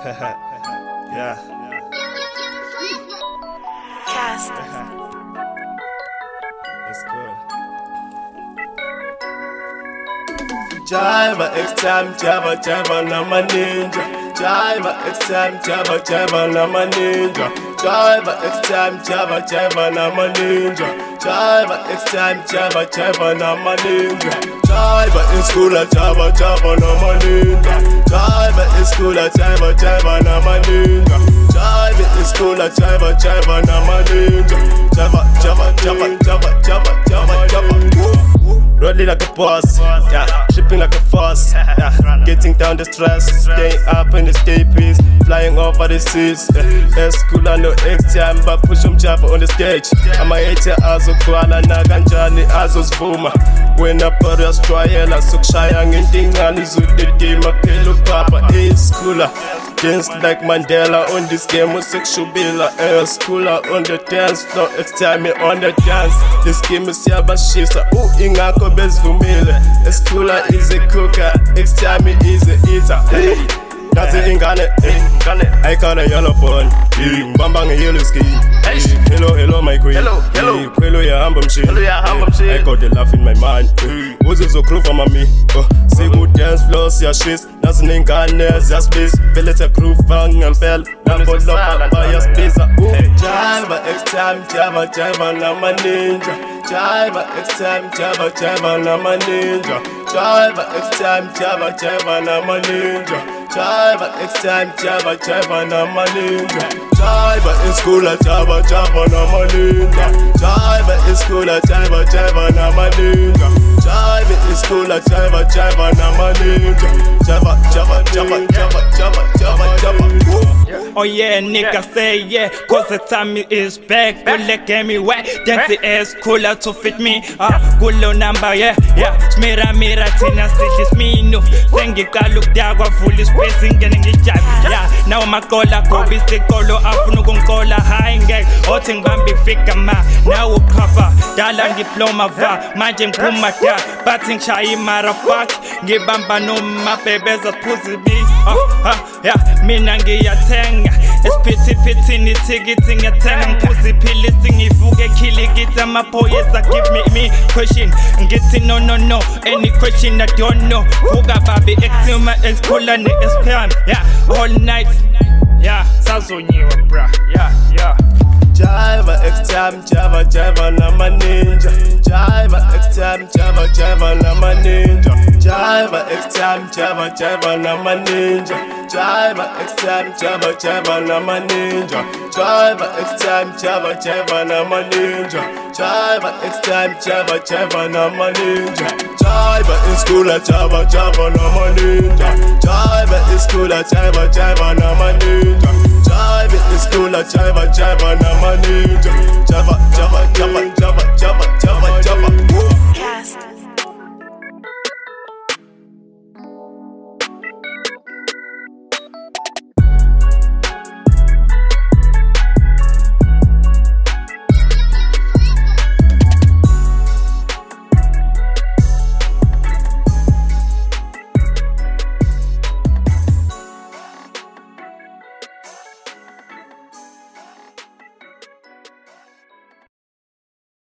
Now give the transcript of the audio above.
Yeah. Cast. That's good. Jiva X time, Java, na my ninja. Jiva X time, Java, na my ninja. Jiva X time, Java, na my ninja. Jiva X time, Java, na my ninja. Jiva in school, Java, na my ninja. Jiva in school, Java, na my ninja. Jiva in school, Java, na my ninja. Java. Rolling like a boss, yeah. Shipping like a boss, yeah. Getting down the stress, staying up in the escapees, flying over the seas. School I no X time, but push Java on the stage. I'm a hater, azokwana na ganjani azosvuma. When I put a trial, I suck shy and ending on his with the game. I pillow papa, schooler. Dance like Mandela on this game, sexual billa. Schooler on the dance floor, X time me on the dance. This game is yaba shisa, ingako bezvumile. Schooler is a cooker, X time me is a eater. Hey, that's it, ingane. I call a yellow bone, bambang a yellow ski. Hello, my queen. Hello, ya hambam shit. I got the laugh in my mind. Who's so crew for me? See good dance floors, your shit. Nothing in Ghana, just please. Feel it a crew, fang and fell. Number love, buy your space. Jiva X time, Java, na my ninja. Jiva X time, Java, na my ninja. Jiva X time, Java, na my ninja. Jiva X time, Java, na my ninja. Jiva in school, Java, na my ninja. Jiva in school, Java, na my ninja. Jiva in school, Java, na my ninja. Java. Oh yeah, nigga say yeah, cause the time is back. Go let me wet, dance the ass cooler to fit me. Good low number, yeah. Smira, tina, sit me no. Sengi ka look dagwa fully spacing, getting the job. Yeah, now my cola, Kobe, stick colo, afunu gon cola, high gang. Oting bambi fika ma, now cover. Dalang diploma va, majim kumata, batting chai marafak. Give bamba no my babies a pussy be. Yeah, minangi ya tenga. It's pity ni ticketing a tenga. Pussy pillising if you get killing it. I'm a poyesa give me question. Getting no. Any question I don't know. Fuga baby exuma excola ne expand. Yeah, all night. Yeah, Sazo new bra. Yeah. Jiva X time, Java, na my ninja. Jiva X time, Java, na my ninja. Jiva X time, Java, na my ninja. Jiva X time, Java, na my ninja. Jiva X time, Java, na my ninja. Jiva X time, Java, na my ninja. Jiva in school, Java, na my ninja. Jiva in school, Java, na my ninja. Jiva in school, Java, na my ninja. Java.